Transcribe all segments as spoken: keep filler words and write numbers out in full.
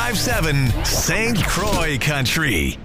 ninety-five seven Saint Croix Country.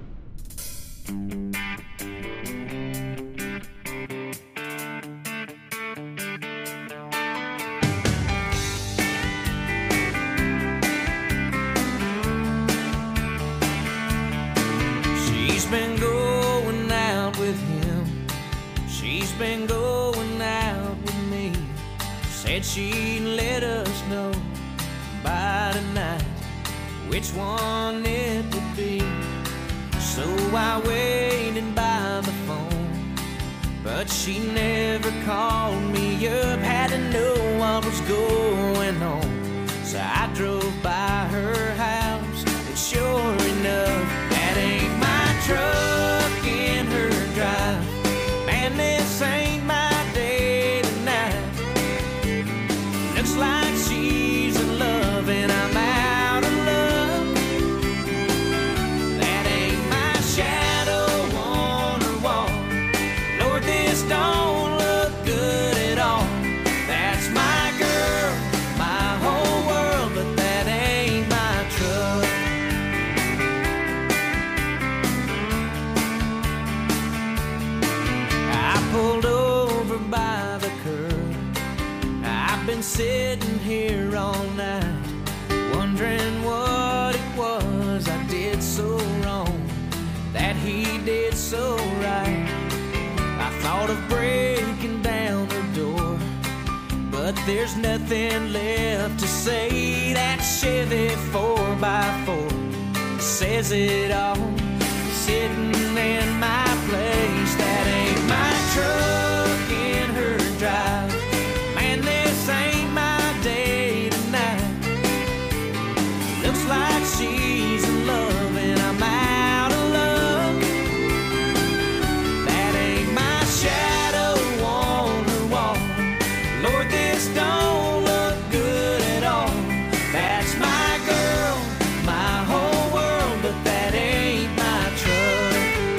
She's been going out with him. She's been going out with me. Said she'd let us know by tonight which one it would be. So I waited by the phone, but she never called me up. Had to know what was going on, so I drove by her house, and sure enough, that ain't my truck in her drive. Man, this ain't my day tonight. Looks like she's in love and I'm out of love. That ain't my shadow on her wall. Lord, this don't look good at all. That's my girl, my whole world, but that ain't my truck. I pulled over by the curb. I've been sitting here all night, wondering what it was I did so wrong, that he did so right. I thought of breaking down her door, but there's nothing left to say. That Chevy four by four says it all, sitting in my place. That ain't my truck in her drive. Man, this ain't my day tonight. Looks like she's in love and I'm out of love. That ain't my shadow on her wall. Lord, this don't look good at all. That's my girl, my whole world, but that ain't my truck.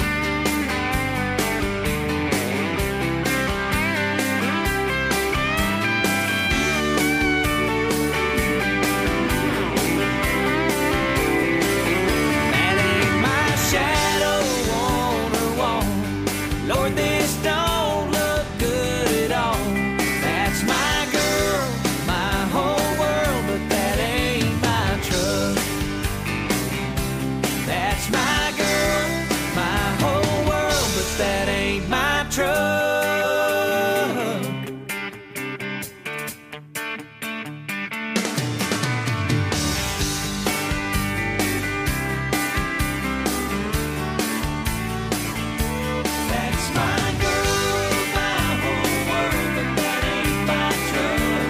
That ain't my shadow on her wall. Lord, this don't look good at all. That's my girl, my whole world, but that ain't my truck. That's my girl, my whole world, but that ain't my truck. That's my girl, my whole world, but that ain't my truck.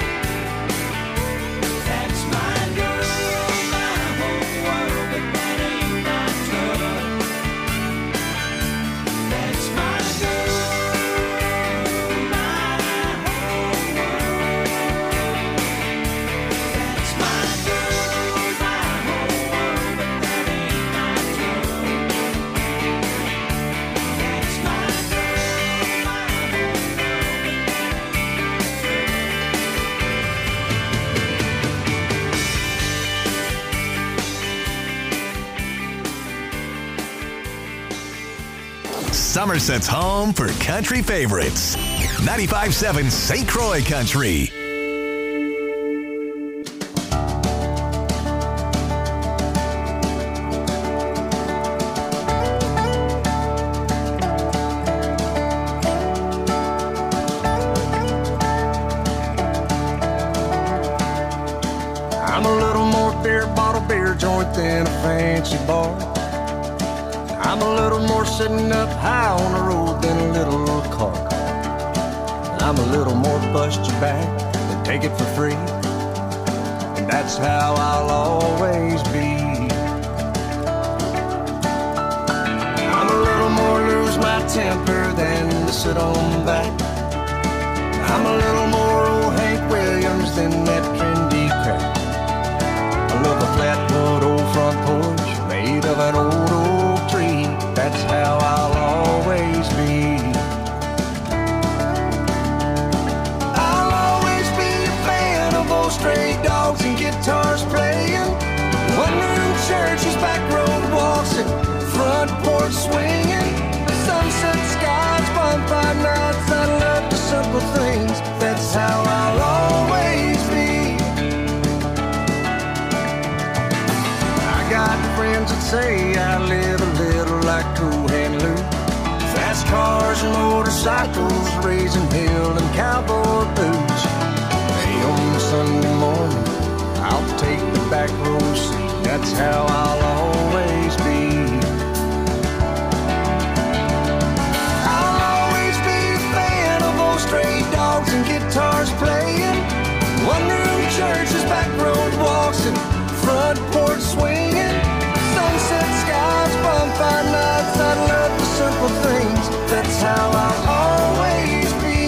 That's my girl, my whole world, but that ain't my truck. That's my girl, my whole world. That's my girl, my whole world, but that ain't my truck. That's my girl, my whole Somerset's home for country favorites. ninety-five seven Saint Croix Country. I'm a little more beer bottle beer joint than a fancy bar. I'm a little more sitting up high on the road than a little car. I'm a little more bust your back than take it for free. And that's how I'll always be. I'm a little more lose my temper than to sit on back. I'm a little more old Hank Williams than that trendy crap. I love a flatwood old front porch made of an old oak tree. That's how I'll always be. I'll always be a fan of old stray dogs and guitars playing. back road walks and front porch swinging, sunset skies, bonfire nights. I love the simple things. That's how I'll always be. I got friends that say I live a little like Cool Hand Luke. Fast cars and motorcycles, raising hell and cowboy boots. Hey, on Sunday morning, I'll take the back row seat. That's how I'll always be. I'll always be a fan of old stray dogs and guitars playing, one-room churches, back road walks, and front porch swinging, sunset skies, bonfire nights. I love the simple things. That's how I'll always be.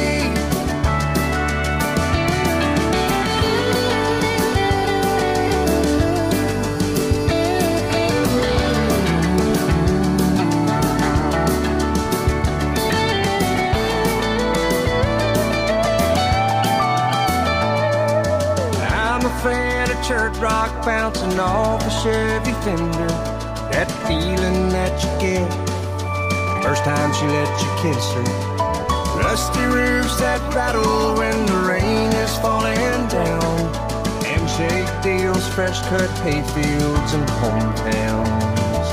I'm a fan of church rock bouncing off a Chevy fender. That feeling that you get first time she let you kiss her. Rusty roofs that rattle when the rain is falling down. Handshake deals, fresh cut hayfields and hometowns.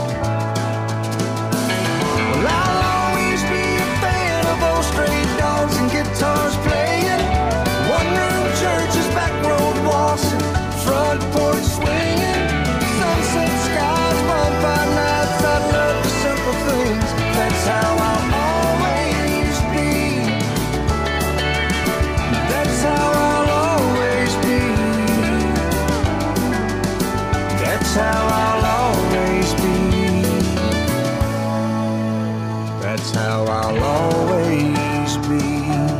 Well, I'll always be a fan of old stray dogs and guitars playing, one-room churches, back road walks, and front porch swinging, sunset skies, bonfire nights. I love the simple things. That's how I'll always be. That's how I'll always be. That's how I'll always be. That's how I'll always be.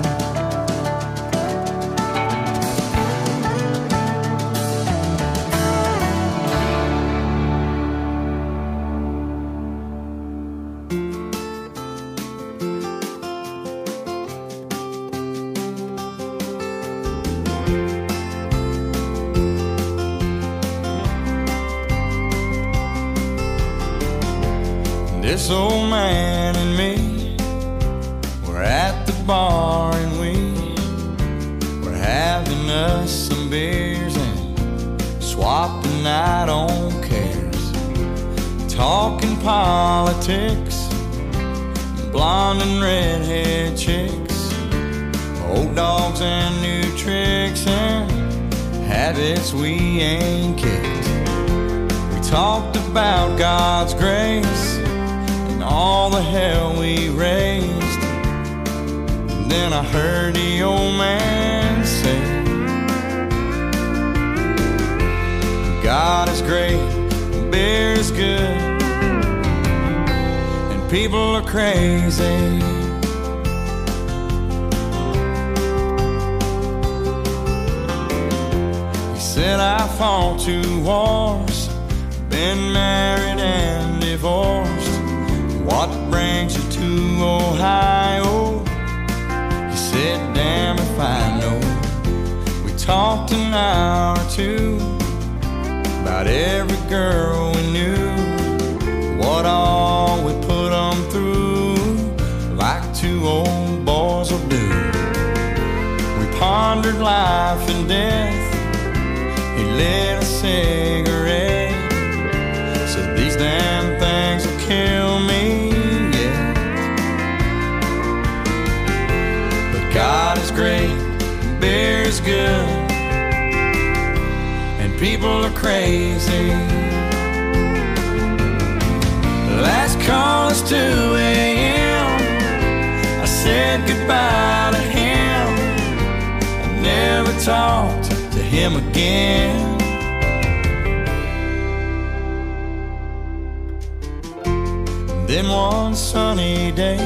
This old man and me were at the bar and we were having us some beers and swapping night on cares, talking politics, blonde and redhead chicks, old dogs and new tricks and habits we ain't kicked. We talked about God's grace, all the hell we raised. And then I heard the old man say, God is great, beer is good, and people are crazy. He said I fought two wars, been married and divorced. What brings you to Ohio? He said, damn if I know. We talked an hour or two about every girl we knew, what all we put them through, like two old boys will do. We pondered life and death. He lit a cigarette, said these damn things will kill me. God is great, beer is good, and people are crazy. Last call is two a.m. I said goodbye to him. I never talked to him again. Then one sunny day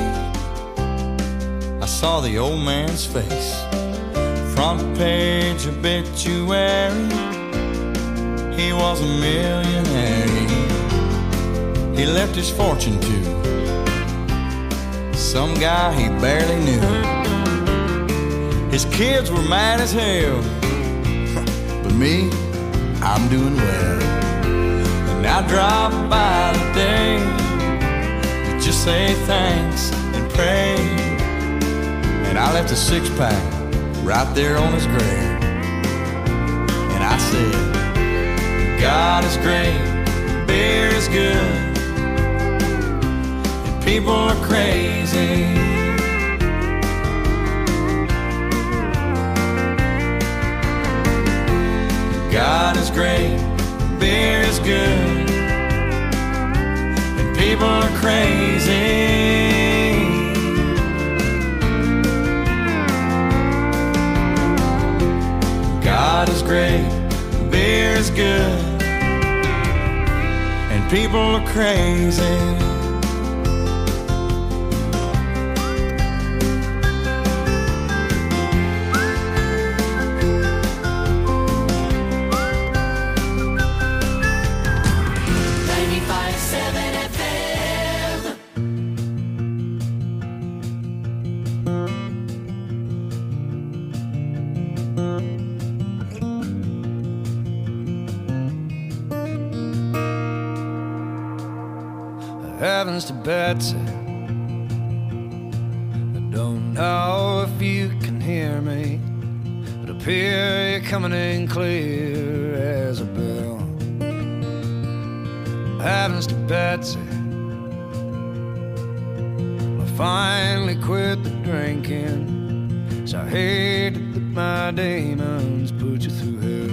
I saw the old man's face, front page obituary. He was a millionaire. He left his fortune to some guy he barely knew. His kids were mad as hell, but me, I'm doing well. And now I drop by today to just say thanks and pray. And I left a six-pack right there on his grave. And I said, God is great, beer is good, and people are crazy. God is great, beer is good, and people are crazy. God is great, beer is good, and people are crazy. Heavens to Betsy, I don't know if you can hear me, but up here you're coming in clear as a bell. Heavens to Betsy, I finally quit the drinking, so I hate to let my demons put you through hell.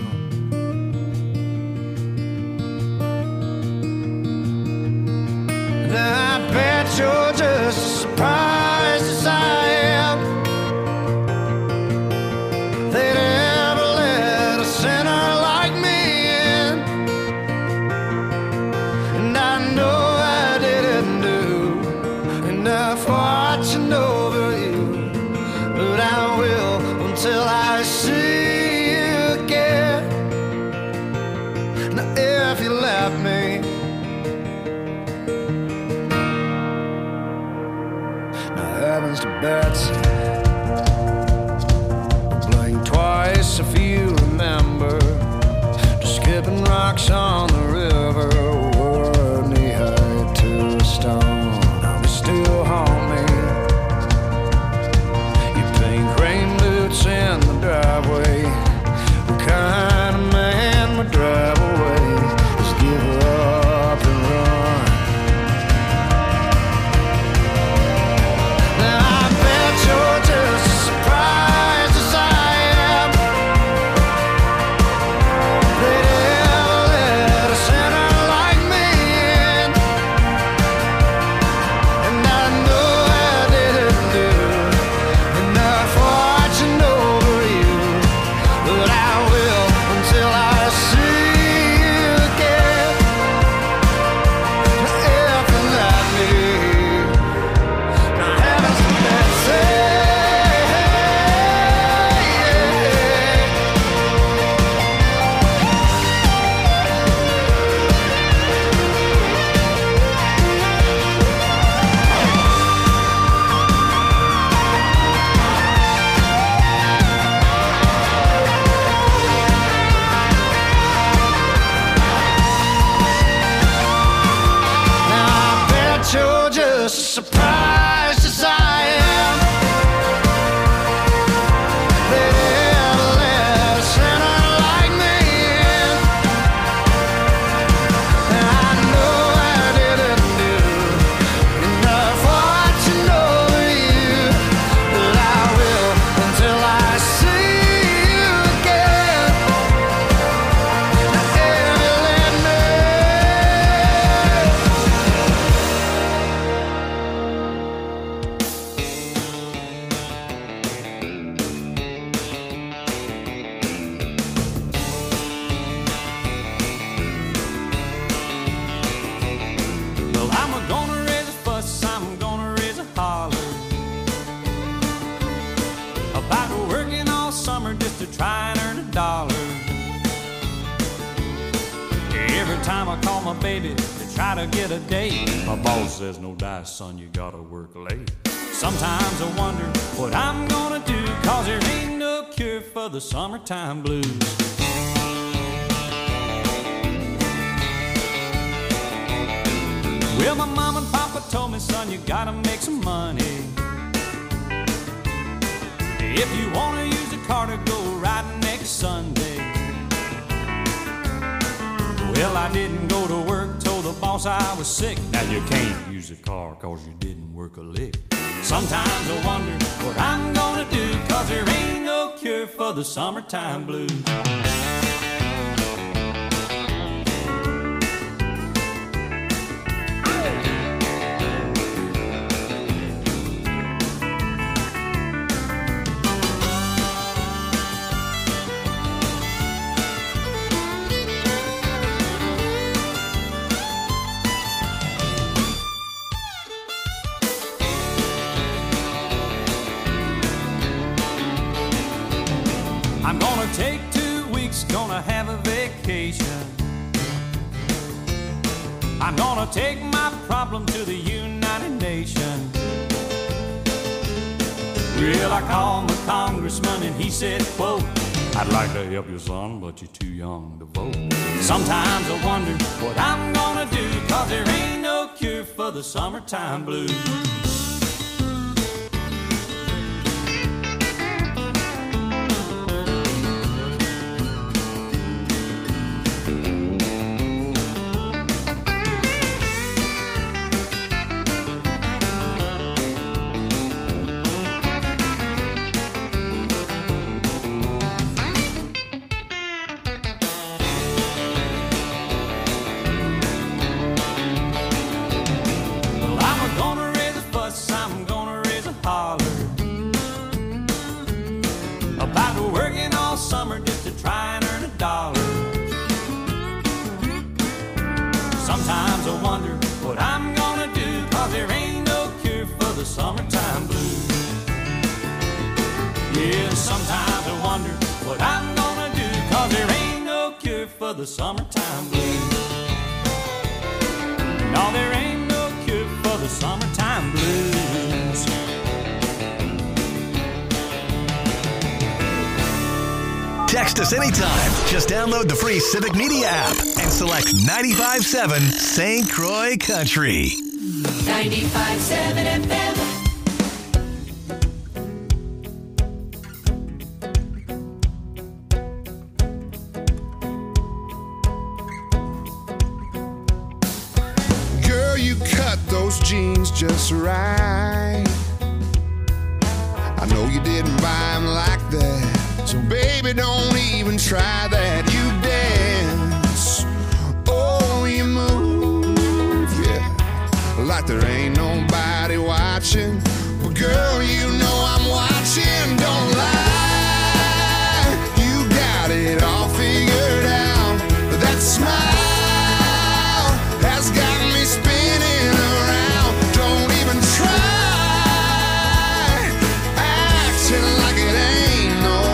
I bet you're just as surprised as I am they'd ever let a sinner like me in. And I know I didn't do enough watching over you, but I will until I see you again. Now if you left me, heavens to Betsy, blink twice if you remember, just skipping rocks on the river, were knee high to a stone. Now we still haunt me. You pink rain boots in the driveway, the kind of man would drive away, just give her up and run. You're just as surprised as I am they'd ever let a sinner like me in. And I know I didn't do enough watching over you, but I will until I see you again. If you let me, now heaven's the best. You're just as surprised as I am they'd ever let a sinner like me in. And I know I didn't do enough watching over you, but I will until I see you again. Now if you let me, well, I'm gonna raise a fuss, I'm gonna raise a holler about working all summer just to try and earn a dollar. Every time I call my baby to try to get a date, my boss says, no dice, son, you gotta work late. Sometimes I wonder what I'm gonna do, cause there ain't no cure for the summertime blues. Well, my mom and papa told me, son, you gotta make some money. If you wanna use a car to go riding next Sunday. Well, I didn't go to work, told the boss I was sick. Now you can't use a car cause you didn't work a lick. Sometimes I wonder what I'm gonna do, cause there ain't no cure for the summertime blues. I'm gonna take two weeks, gonna have a vacation. I'm gonna take my problem to the United Nations. Well, I called my congressman and he said, quote, I'd like to help you, son, but you're too young to vote. Sometimes I wonder what I'm gonna do, cause there ain't no cure for the summertime blues. Summer just to try and earn a dollar. Sometimes I wonder what I'm gonna do, cause there ain't no cure for the summertime blues. Yeah, sometimes I wonder what I'm gonna do, cause there ain't no cure for the summertime blues. No, there ain't no cure for the summertime blues. Text us anytime. Just download the free Civic Media app and select ninety-five point seven Saint Croix Country. ninety-five point seven F M. Girl, you cut those jeans just right. I know you didn't buy them like that. So baby, don't even try that. You dance, oh, you move, yeah, like there ain't nobody watching. But girl, you know I'm watching, don't lie. You got it all figured out. That smile has got me spinning around. Don't even try acting like it ain't no.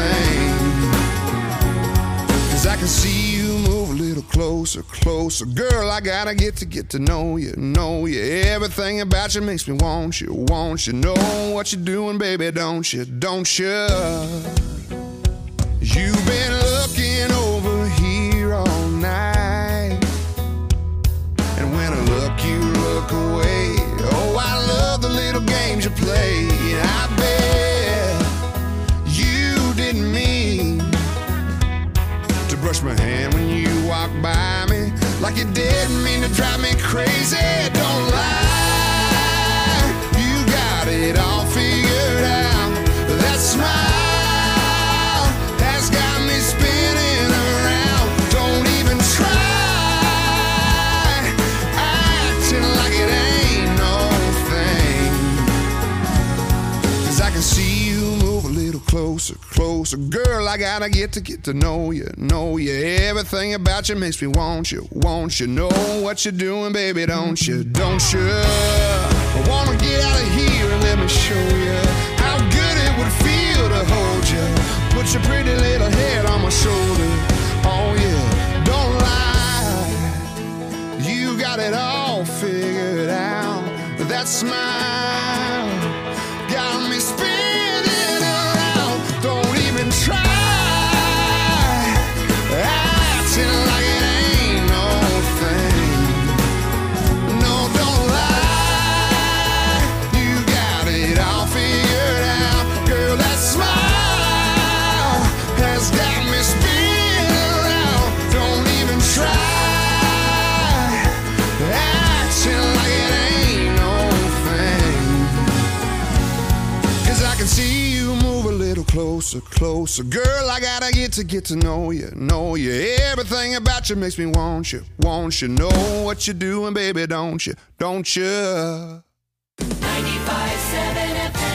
I can see you move a little closer, closer. Girl, I gotta get to get to know you, know you. Everything about you makes me want you, want you. Know what you're doing, baby, don't you, don't you? You've been looking over here all night, and when I look, you look away. Oh, I love the little games you play. I bet you didn't mean brush my hand when you walk by me, like you didn't mean to drive me crazy. Don't lie, you got it all figured out. That smile has got me spinning around. Don't even try acting like it ain't no thing, cause I can see you move a little closer, closer. Girl, I gotta get to get to know you, know you. Everything about you makes me want you, want you. Know what you're doing, baby, don't you, don't you? I wanna get out of here and let me show you how good it would feel to hold you. Put your pretty little head on my shoulder. Oh yeah, don't lie, you got it all figured out. That smile got me spinning. Try acting like it ain't no thing. No, closer, closer. Girl, I gotta get to get to know you, know you. Everything about you makes me want you, want you. Know what you're doing, baby, don't you, don't you? ninety-five seven F M.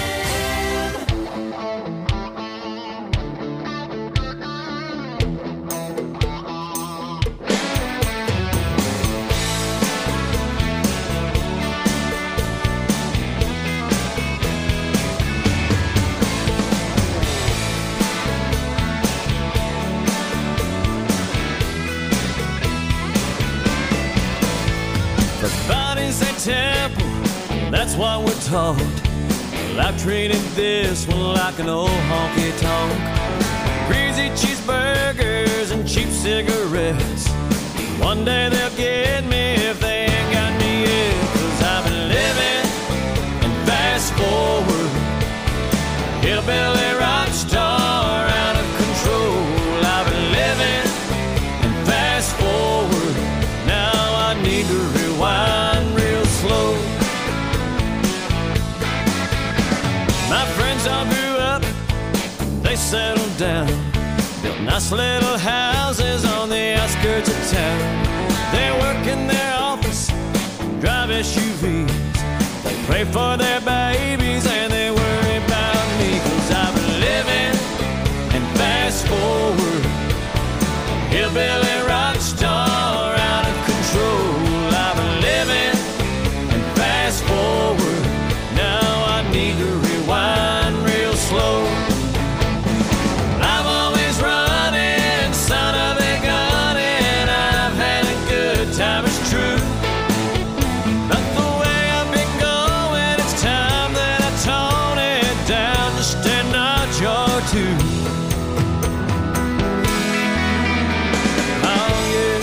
The body's a temple, that's what we're taught. Well, I've treated this one like an old honky-tonk. Greasy cheeseburgers and cheap cigarettes. One day they'll get me if they ain't got me yet. Cause I've been living and fast forward, hillbilly rock star out of control. I've been living and fast forward, now I need to rewind real slow. My friends all grew up, they settled down, built nice little houses on the outskirts of town. They work in their office, drive S U Vs, they pray for their babies and they worry about me. Cause I've been living and fast forward, hillbilly rock star out of control. I've been living and fast forward, now I need to rewind real slow. I'm always running, son of a gun, and I've had a good time, it's true. But the way I've been going, it's time that I tone it down just a notch or two. Oh yeah.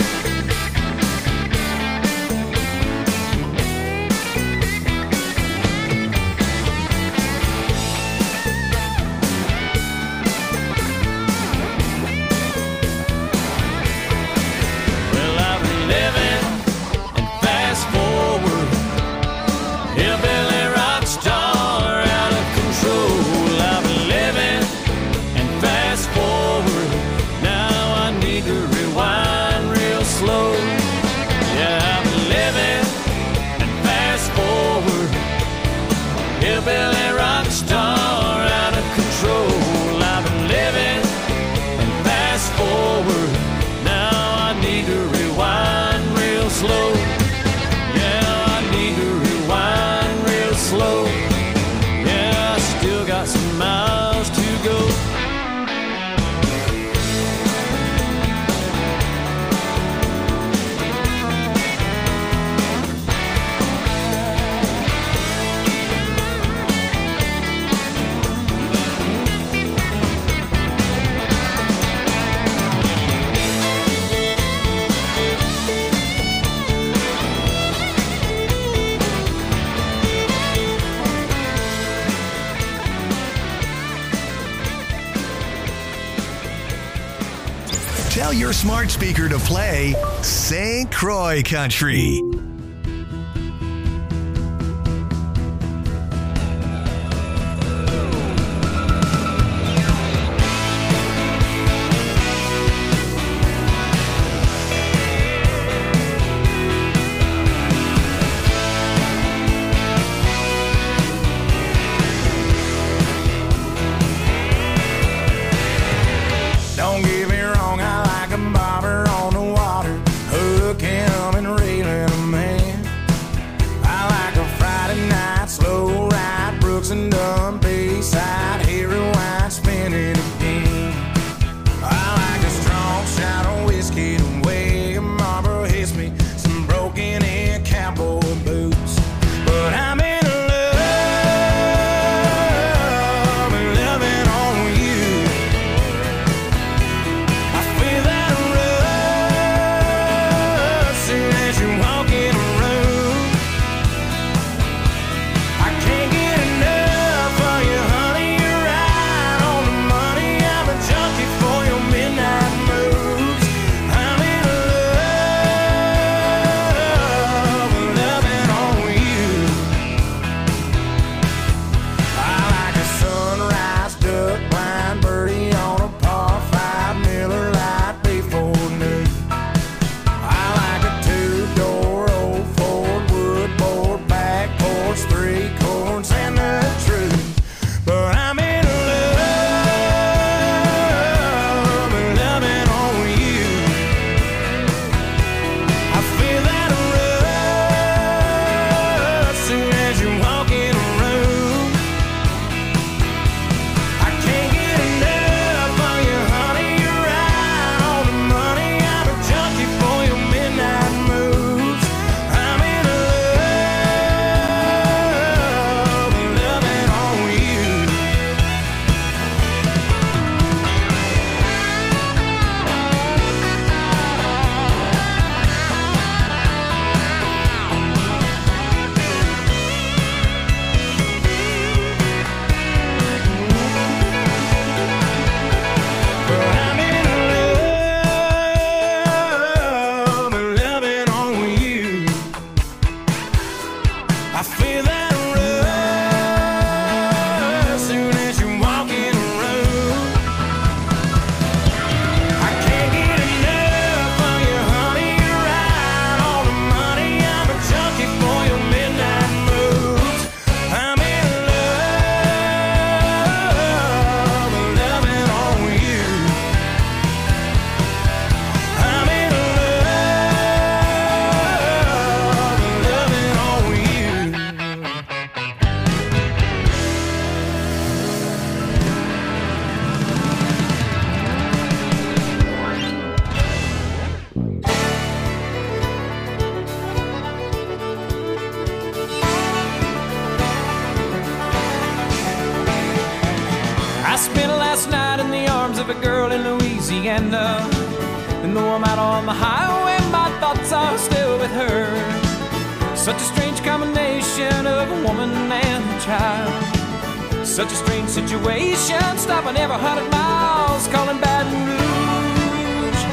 Well, I've been living and fast forward, hillbilly rock star out of control. I've been living and fast forward, now I need to rewind real slow. Yeah, I've been living and fast forward, hillbilly rock star out of control. I've been living and fast forward, now I need to rewind real slow. Yeah, I need to rewind real slow. Yeah, I still got some miles to go. Tell your smart speaker to play Saint Croix Country. Don't get me wrong, I like a bobber on the water, hooking 'em and reeling 'em easy enough. And though I'm out on the highway, my thoughts are still with her. Such a strange combination of a woman and a child. Such a strange situation, stopping every hundred miles, calling Baton Rouge.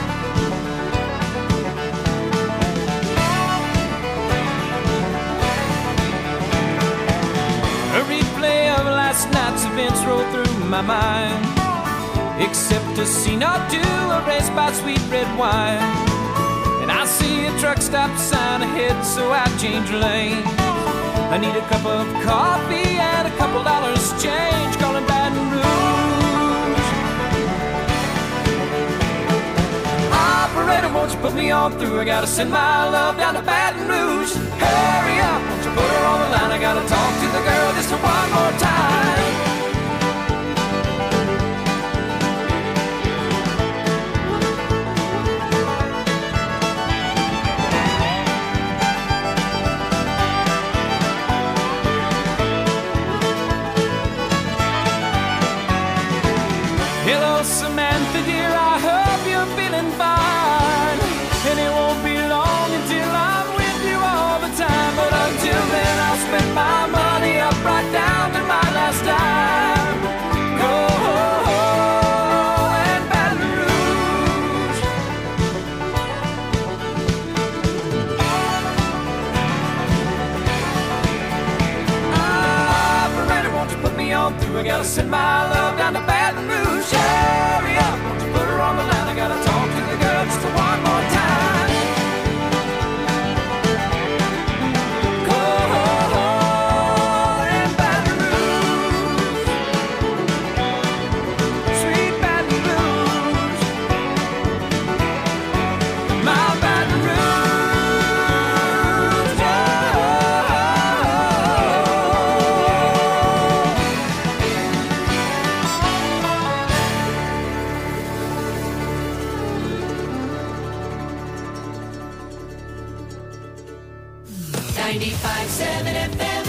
A replay of last night's events roll through my mind, except a scene or two erased by sweet red wine. And I see a truck stop sign ahead, so I change lane. I need a cup of coffee and a couple dollars change, calling Baton Rouge. Operator, won't you put me on through? I gotta send my love down to Baton Rouge. Hurry up, won't you put her on the line? I gotta talk to the girl just one more time. Hello, Samantha, dear, I hope you're feeling fine. And it won't be long until I'm with you all the time. But until then, I'll spend my money up right down to my last dime. Go and Baton Rouge. Operator, won't you put me on through? I gotta send my love down to Baton Rouge. Hurry up, won't you put her on the line? I gotta talk to the girl just one more time. Go and Baton Rouge, sweet Baton Rouge, my Baton Rouge. ninety-five point seven F M.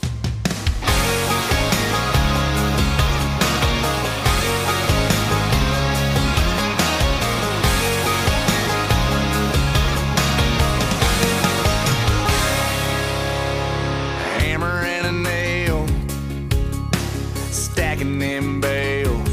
Hammer and a nail, stacking them bales.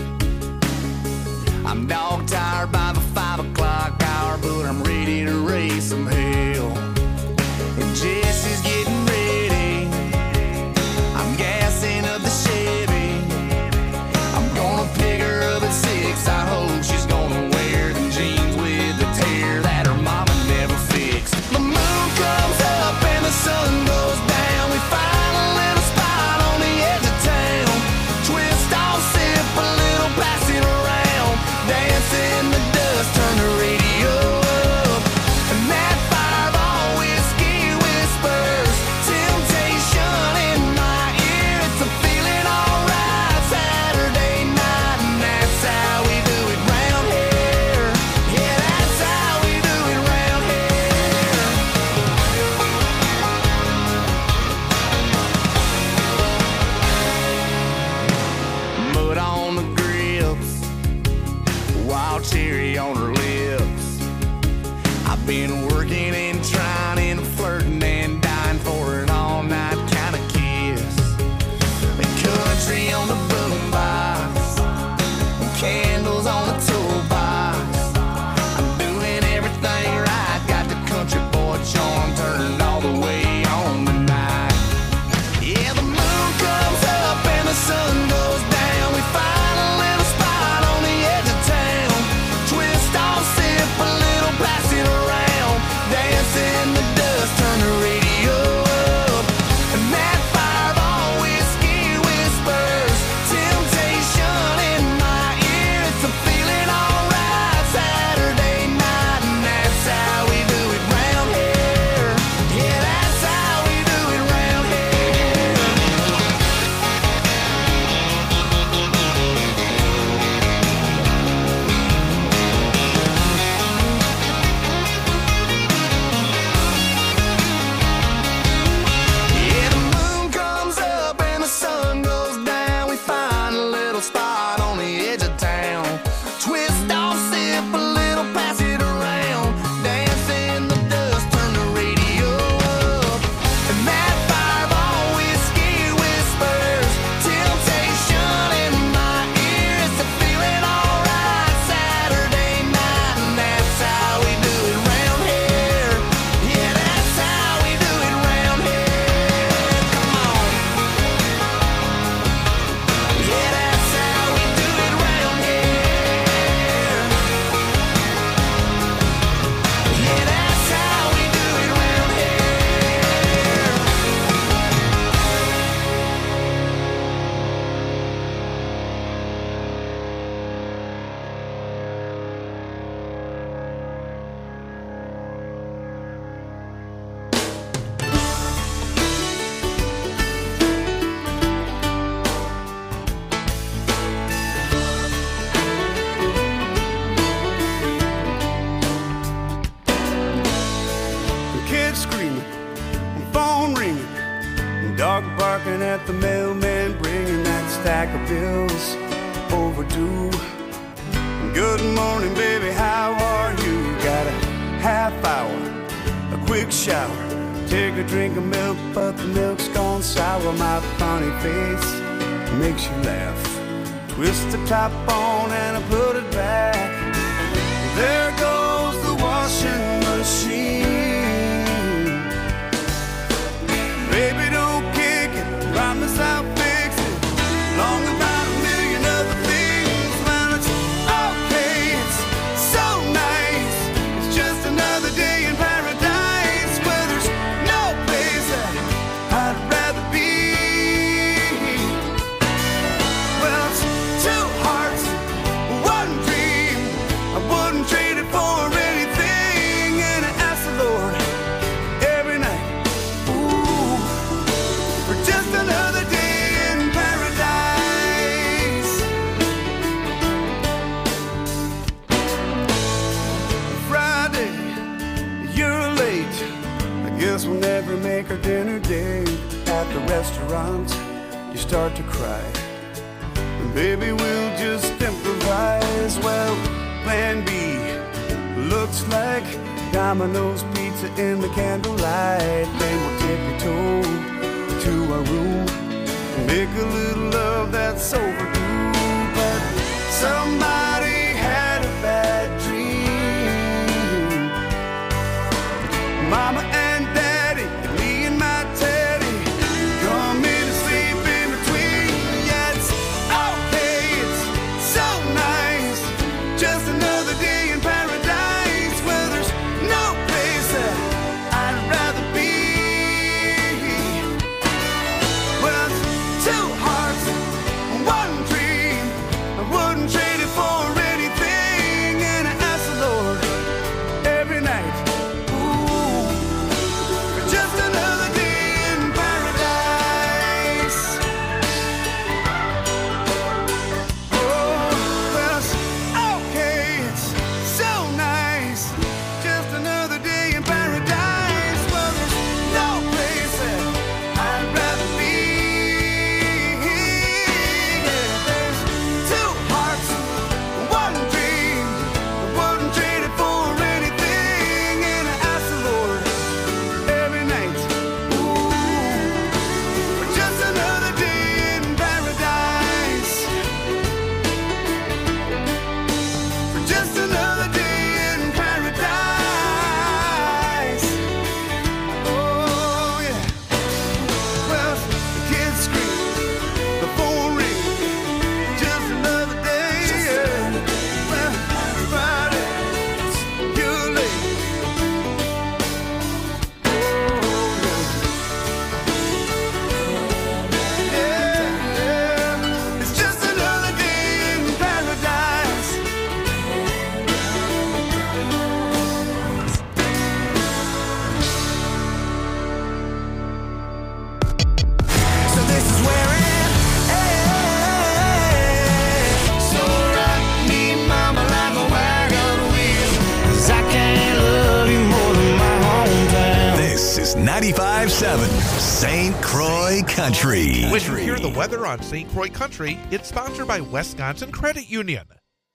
I'm dog tired by the five o'clock hour, but I'm ready to raise some hell. And Jesse's getting ready, I'm gassing up the Chevy. I'm gonna pick her up at six, I hope she's gonna wear them jeans with the tear that her mama never fixed. The moon comes up and the sun goes down, we find a little spot on the edge of town. Twist off, sip a little, pass it around, dance in the dust, turn the radio up. And that fireball whiskey whispers temptation in my ear. It's a feeling alright Saturday night, and that's how we do it round here. Yeah, that's how we do it round here. Mud on the grips, wild cherry on her lips. I've been working and trying and flirting and dying for an all-night kind of kiss. The country on the boombox, candles on the toolbox. I'm doing everything right, got the country boy charm turned all the way on tonight. Yeah, the moon comes up and the sun goes down, we find a little spot on the edge of town. Twist off, sip a little, pass it around, dancing kids screaming, phone ringing, dog barking at the mailman, bringing that stack of bills overdue. Good morning, baby, how are you? Got a half hour, a quick shower, take a drink of milk, but the milk's gone sour. My funny face makes you laugh. Twist the top on and I put it back. There goes the washing machine. Baby, don't kick it, promise I'll fix it. Long about a million other things, man, it's okay, it's so nice. It's just another day in paradise where there's no place that I'd rather be. Well, it's two hearts, one dream. I wouldn't trade it for anything, and I ask the Lord every night, ooh, for just another day in paradise. Friday, you're late. I guess we'll never make our dinner date. At the restaurant, you start to cry. And baby, we'll just improvise. Well, plan B looks like Domino's pizza in the candlelight. Then we'll tiptoe to our room and make a little love that's overdue. But somebody had a bad dream. Mama and Daddy, me and my Teddy, come in and sleep in between. Yeah, it's okay, it's so nice. Just another day in paradise where there's no place that I'd rather be. Well, it's two hearts, one dream. I wouldn't trade it for anything, and I ask the Lord every night, ooh, for just another day in paradise. Oh, well, it's okay, it's so nice. Just another day in paradise. Well, there's no place that I'd rather be. Yeah, there's two hearts, one dream. I wouldn't trade it for anything, and I ask the Lord every night, ooh, for just another day in paradise. For just another day in paradise. Oh, yeah. Well, the kids scream, the phone ring, just another day. Yeah. Well, Friday, you're late. Oh, yeah. Yeah, yeah. It's just another day in paradise. So this is where it ends. So rock me, mama, like a wagon wheel, 'cause I can't love you more than my hometown. This is ninety-five seven Saint Croix Country. When you hear the weather on Saint Croix Country, it's sponsored by Wisconsin Credit Union.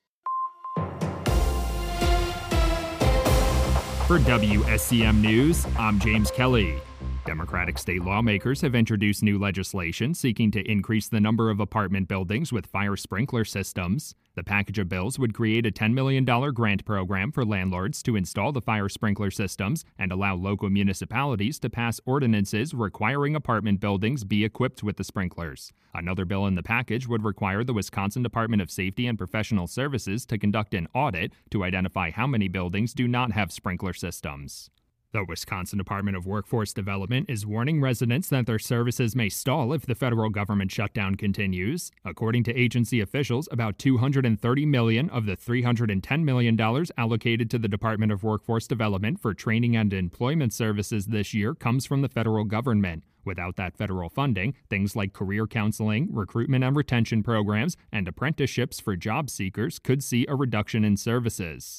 For W S C M News, I'm James Kelly. Democratic state lawmakers have introduced new legislation seeking to increase the number of apartment buildings with fire sprinkler systems. The package of bills would create a ten million dollars grant program for landlords to install the fire sprinkler systems and allow local municipalities to pass ordinances requiring apartment buildings be equipped with the sprinklers. Another bill in the package would require the Wisconsin Department of Safety and Professional Services to conduct an audit to identify how many buildings do not have sprinkler systems. The Wisconsin Department of Workforce Development is warning residents that their services may stall if the federal government shutdown continues. According to agency officials, about two hundred thirty million dollars of the three hundred ten million dollars allocated to the Department of Workforce Development for training and employment services this year comes from the federal government. Without that federal funding, things like career counseling, recruitment and retention programs, and apprenticeships for job seekers could see a reduction in services.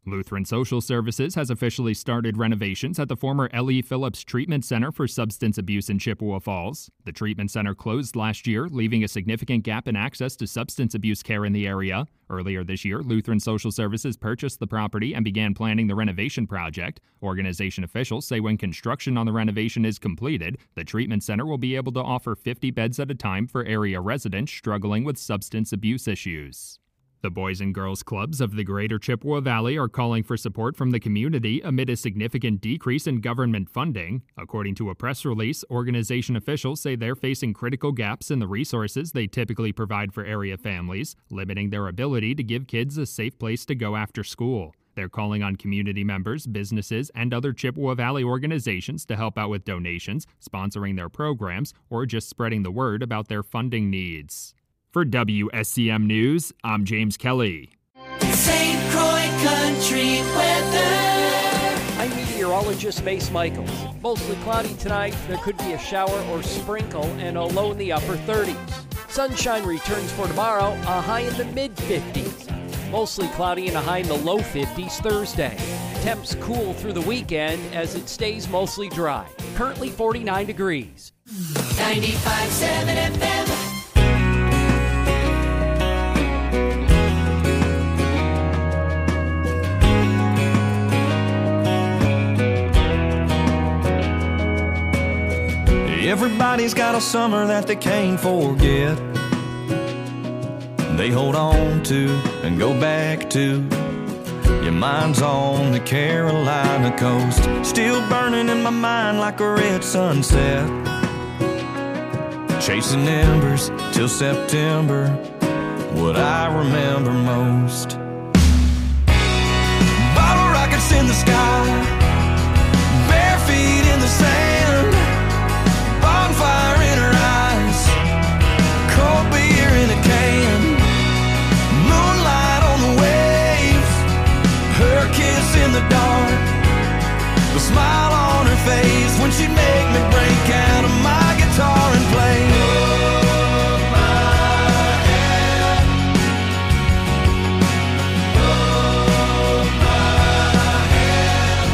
Lutheran Social Services has officially started renovations at the former L E. Phillips Treatment Center for Substance Abuse in Chippewa Falls. The treatment center closed last year, leaving a significant gap in access to substance abuse care in the area. Earlier this year, Lutheran Social Services purchased the property and began planning the renovation project. Organization officials say when construction on the renovation is completed, the treatment center will be able to offer fifty beds at a time for area residents struggling with substance abuse issues. The Boys and Girls Clubs of the Greater Chippewa Valley are calling for support from the community amid a significant decrease in government funding. According to a press release, organization officials say they're facing critical gaps in the resources they typically provide for area families, limiting their ability to give kids a safe place to go after school. They're calling on community members, businesses, and other Chippewa Valley organizations to help out with donations, sponsoring their programs, or just spreading the word about their funding needs. For W S C M News, I'm James Kelly. Saint Croix Country weather. I'm meteorologist Mace Michaels. Mostly cloudy tonight. There could be a shower or sprinkle and a low in the upper thirties. Sunshine returns for tomorrow, a high in the mid fifties. Mostly cloudy and a high in the low fifties Thursday. Temps cool through the weekend as it stays mostly dry. Currently forty-nine degrees. ninety-five point seven F M. Everybody's got a summer that they can't forget. They hold on to and go back to. Your mind's on the Carolina coast, still burning in my mind like a red sunset. Chasing embers till September, what I remember most. Bottle rockets in the sky, bare feet in the sand. Bonfire in her eyes, cold beer in a can. Moonlight on the waves, her kiss in the dark, the smile on her face when she'd make me break out of my guitar and play. Hold my hand, hold my hand.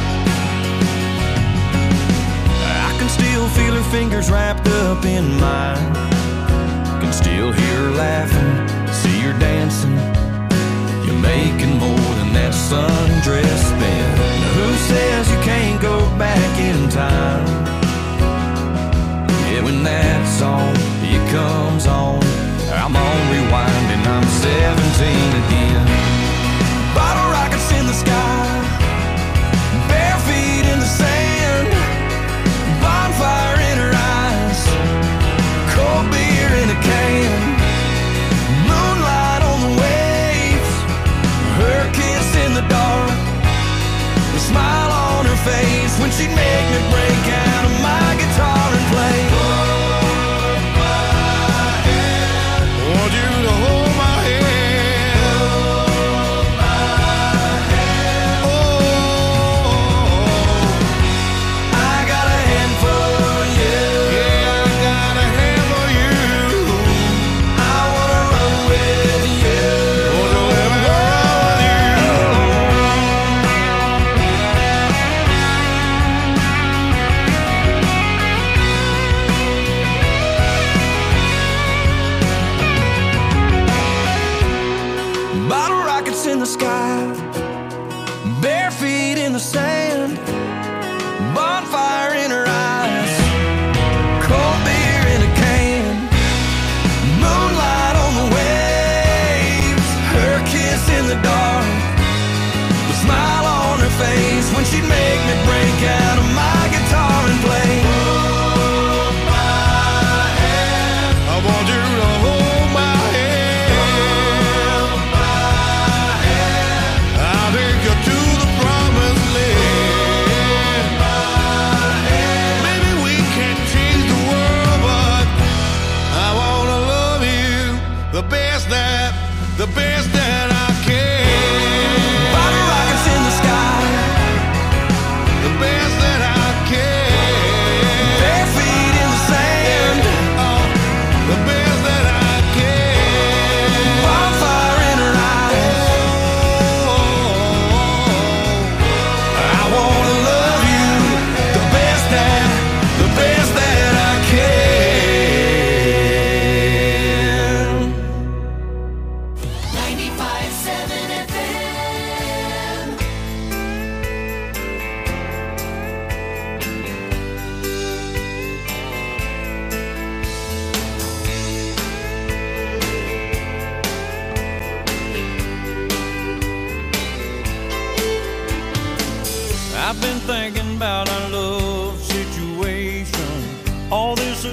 I can still feel her fingers wrapped up in mine. Can still hear her laughing, see her dancing. You're making more than that sundress spent. Now who says you can't go back in time? Yeah, when that song, it comes on, I'm on rewind and I'm seventeen again. Bottle rockets in the sky, bare feet in the sand. Bonfire in her eyes, cold beer in a can. Moonlight on the waves, her kiss in the dark, the smile on her face when she'd make me break out of my guitar and play. Hold my hand, want you to hold my hand. Hold my hand, oh, I got a hand for you. Yeah, I got a hand for you. I wanna run with you. Wanna let me run with you.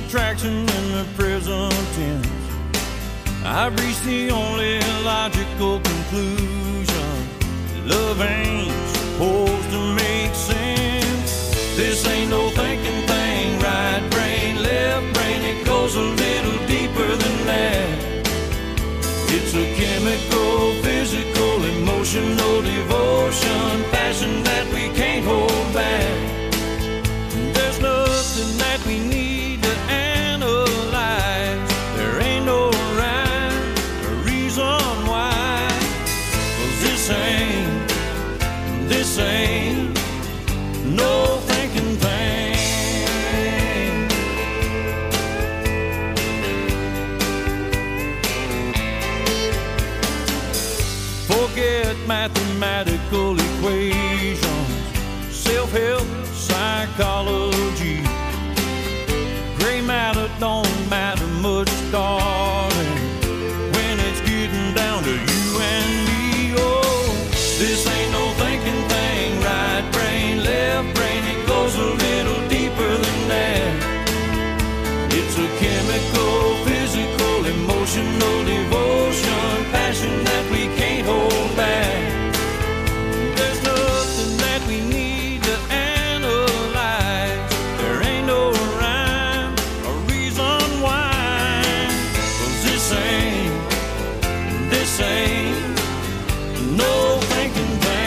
attraction in the present tense. I've reached the only logical conclusion. Love ain't supposed to make sense. This ain't no thinking thing, right brain, left brain, it goes a little deeper than that. It's a chemical, physical, emotional devotion, passion that we can't hold back. There's nothing that we need to analyze. There ain't no rhyme or reason why. 'Cause this ain't, this ain't no thinking thing. Forget mathematical equations, self-help, psychology. Gray matter don't matter much, darling, when it's getting down to you and me. Oh, this ain't no thinking thing, right brain, left brain, it goes a little deeper than that. It's a chemical, physical, emotional devotion, passion that we can't hold back. There's nothing that we need to analyze. There ain't no rhyme or reason why. 'Cause this ain't, this ain't no thinking thing.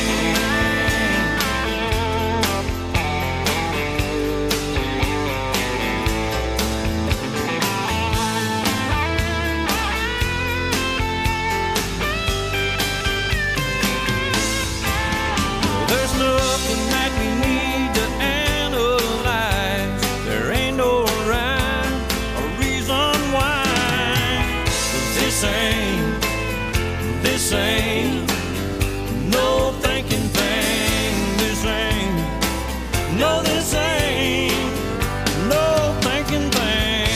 There's nothing that we need to analyze. There ain't no rhyme or reason why. 'Cause this ain't, this ain't no thinking thing. This ain't, no, this ain't no thinking thing.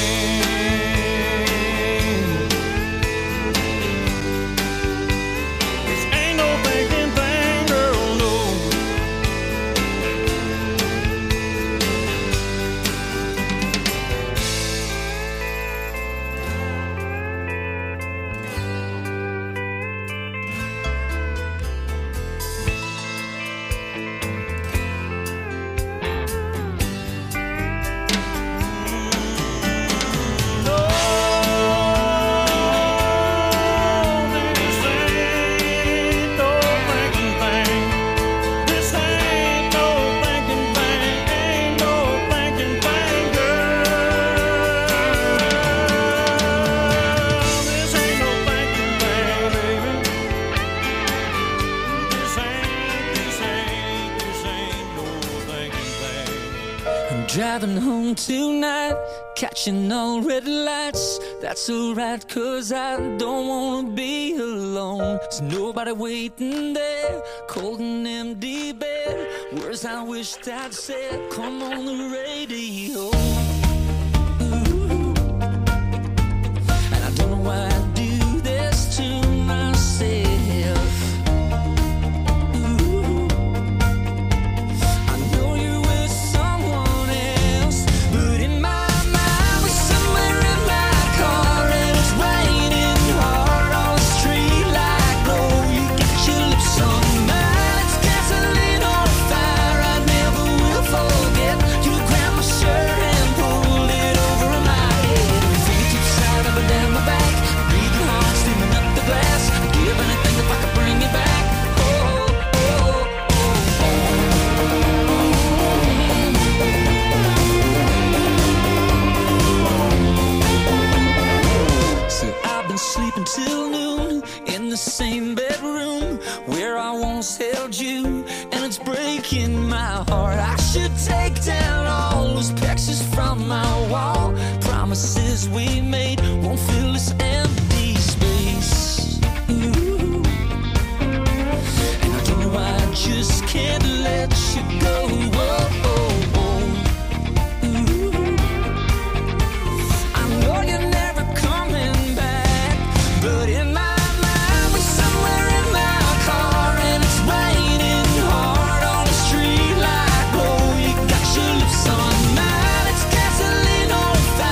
This ain't no thinking thing, girl, no. Driving home tonight, catching all red lights. That's alright, 'cause I don't wanna be alone. There's nobody waiting there, cold and empty bed. Words I wished I'd said, come on the radio. Ooh. And I don't know why I do this to myself. Ooh. I know you're with someone else, but in my mind we're somewhere in my car, and it's raining hard on the street like glow. You got your lips on mine, it's gasoline on fire. I never will forget. You grabbed my shirt and pulled it over my head. Fingertips side up and down my back, breathing hard, steaming up the glass. I'd give anything if I could bring you back. Oh, oh, oh, oh. See, I've been sleeping till noon in the same bedroom where I once held you, and it's breaking my heart. I should take down all those pictures from my wall. Promises we made won't fill this empty space. Ooh. And I don't know why I just can't let you go. Whoa, oh, oh. Ooh. I know you're never coming back, but in my mind we're somewhere in my car, and it's raining hard on the street like glow. You got your lips on mine, it's gasoline on fire.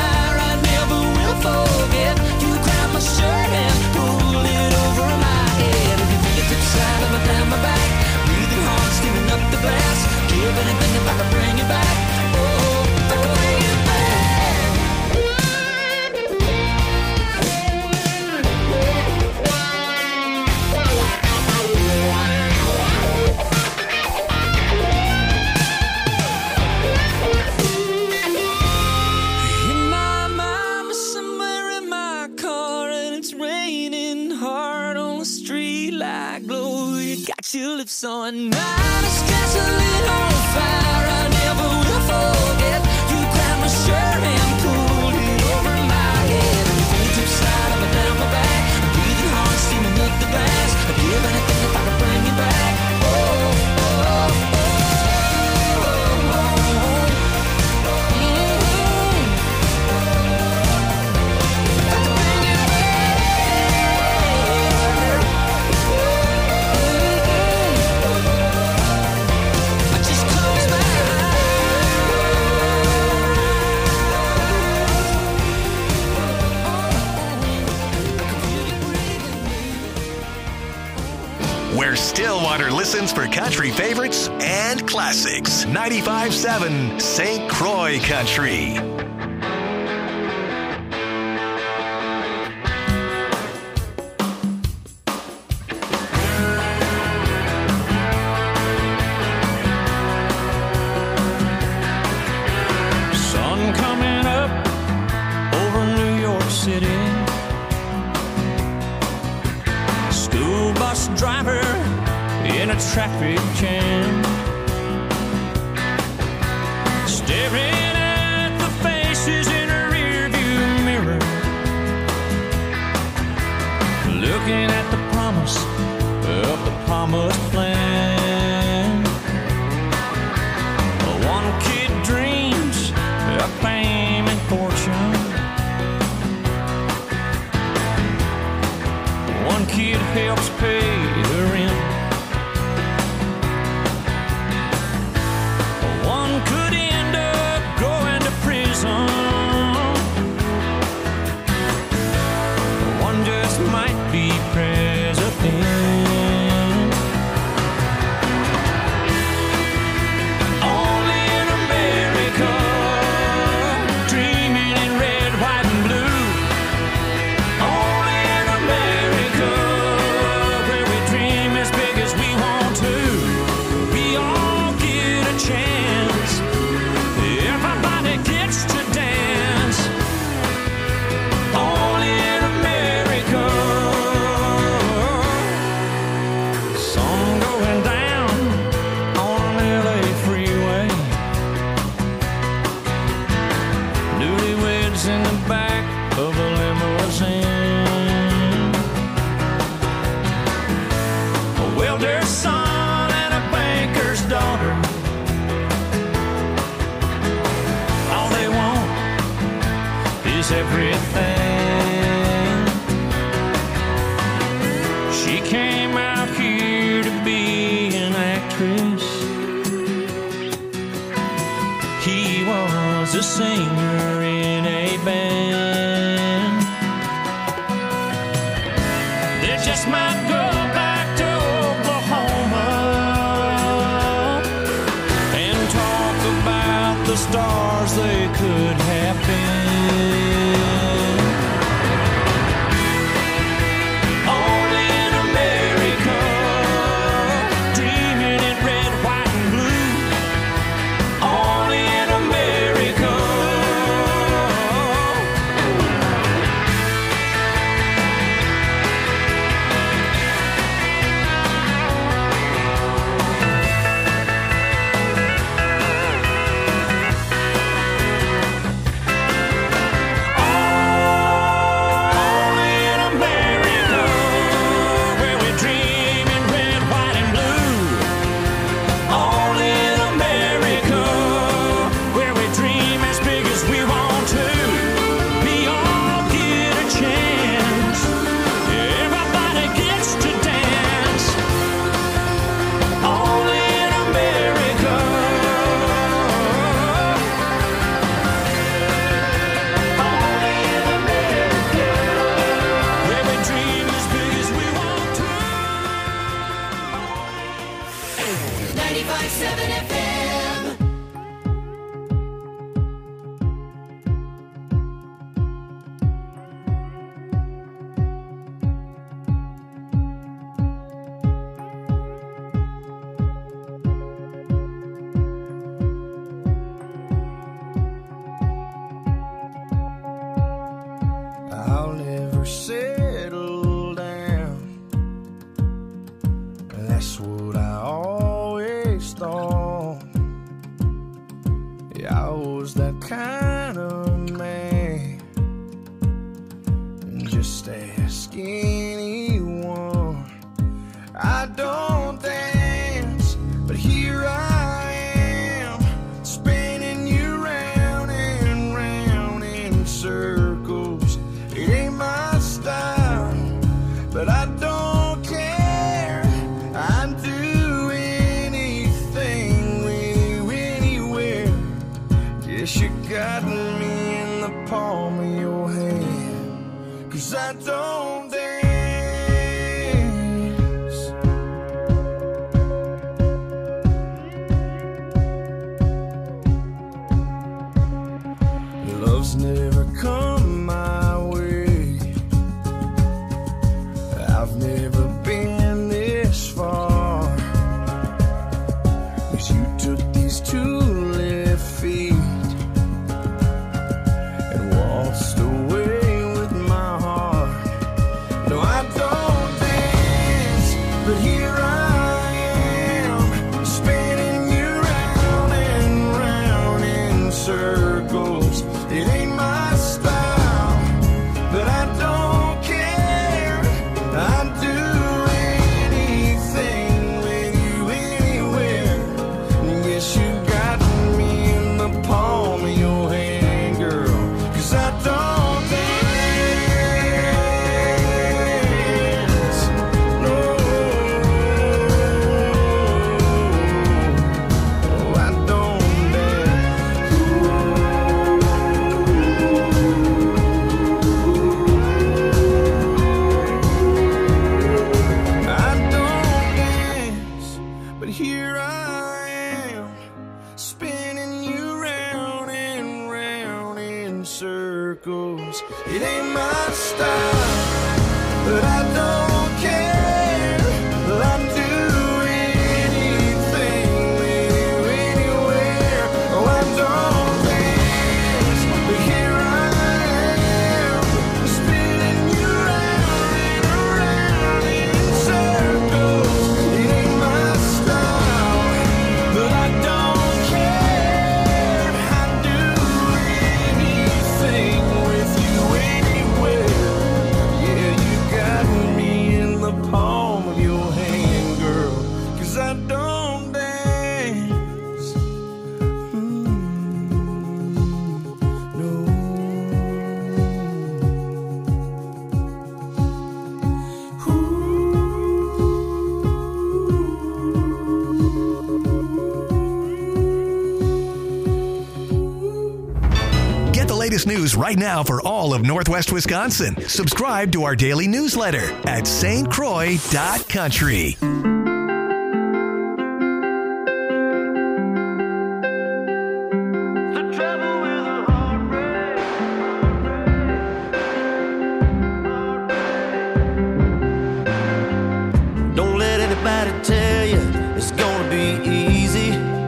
live so anonymous, just a little fire I never will forget. You grabbed my shirt and pulled it over my head. You pulled your side up and down my back. I'm breathing hard, steaming up the glass. I'd give anything if I could bring you back. Oh, oh, oh, oh. Where Stillwater listens for country favorites and classics. ninety-five point seven Saint Croix Country. Sun coming up over New York City. School bus driver in a traffic jam, staring at the faces in a rearview mirror, looking at the promise of the promised land. One kid dreams of fame and fortune. One kid helps pay the rent. One could end up going to prison. One just might be president. Only in America, dreaming in red, white, and blue. Only in America, where we dream as big as we want to. We all get a chance. Everybody gets to dance. Only in America. Sun going down on an L A freeway. Newlyweds in the back of a limousine. A welder's son and a banker's daughter. All they want is everything. She came out here to be an actress. He was a singer in a band. They just might go back to Oklahoma and talk about the stars they could have been. Only in America, dreaming in red, white, and blue. Only in America. Yeah, I was that kind of man. Just ask anyone. I don't dance, but here I am, spinning you round and round in circles. It ain't my style, but I don't care. I'd do anything with you anywhere. Guess you got me in the palm of your hand, 'cause I don't dance. Love's never come my way. I've never been this far, 'cause you took these two left feet and waltzed away with my heart. No, I don't dance, but here I am, spinning you round and round in circles. It ain't my style, but I don't care. I'd do anything with you anywhere. Yes, you got me in the palm of your hand, girl, 'cause I don't dance. No, I don't dance. I don't dance, but here I am, spinning you round and round in circles. It ain't my style, but I don't care. I'd do anything with you anywhere. Oh, I don't dance, but here I am, spinning you round and round in circles. It ain't my style, but I don't care. I'd do anything with you anywhere. Yeah, you got me in the palm of your hand, girl, 'cause I don't dance. Mm, no. Get the latest news right now for all of Northwest Wisconsin. Subscribe to our daily newsletter at S T Croix dot country. Don't let anybody tell you it's gonna be easy.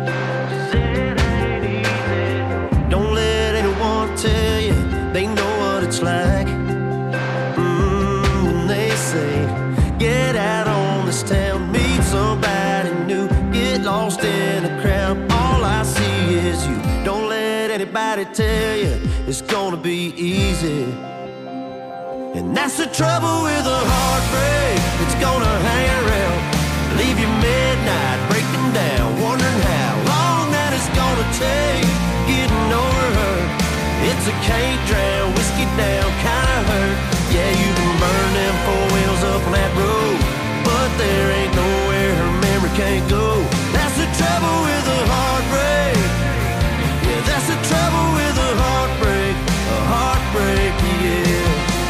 Don't let anyone tell you they know what it's like. Mm, when they say, get out on this town, meet somebody new, get lost in a crowd. All I see is you. Don't let anybody tell you it's gonna be easy. And that's the trouble with a heartbreak. It's gonna hang around, leave you midnight, breaking down, wondering how long that it's gonna take getting over her. It's a can't drown, whiskey down kind of hurt. Yeah, you can burn them four wheels up on that road, but there ain't nowhere her memory can't go. That's the trouble with a heartbreak. Yeah, that's the trouble with a heartbreak. A heartbreak, yeah.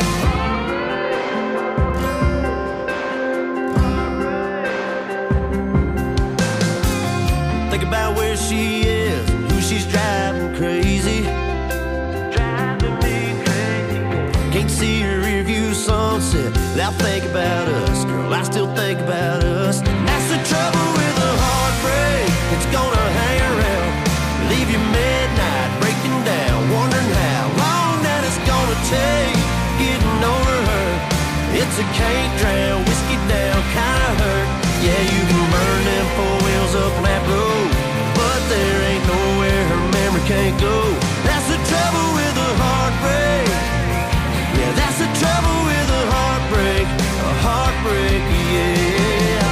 Think about where she is, who she's driving crazy. Driving me crazy. Can't see her rear view sunset without thinking about us. Girl, I still think about us. That's the trouble with a heartbreak. It's gonna hang around, leave you midnight, breaking down, wondering how long that it's gonna take getting over her. It's a can't drown, whiskey down kind of hurt. Yeah, you can burn them four wheels up on that road, but there ain't nowhere her memory can't go. That's the trouble with a heartbreak. Yeah, that's the trouble with a heartbreak. A heartbreak, yeah.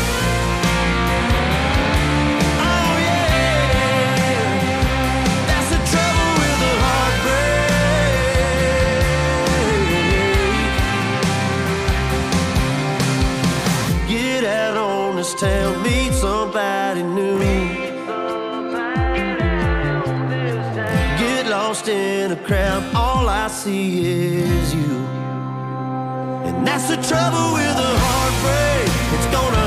Oh yeah, that's the trouble with a heartbreak. Get out on this town, meet somebody new. Get lost in a crowd, all I see is you. And that's the trouble with a heartbreak. It's gonna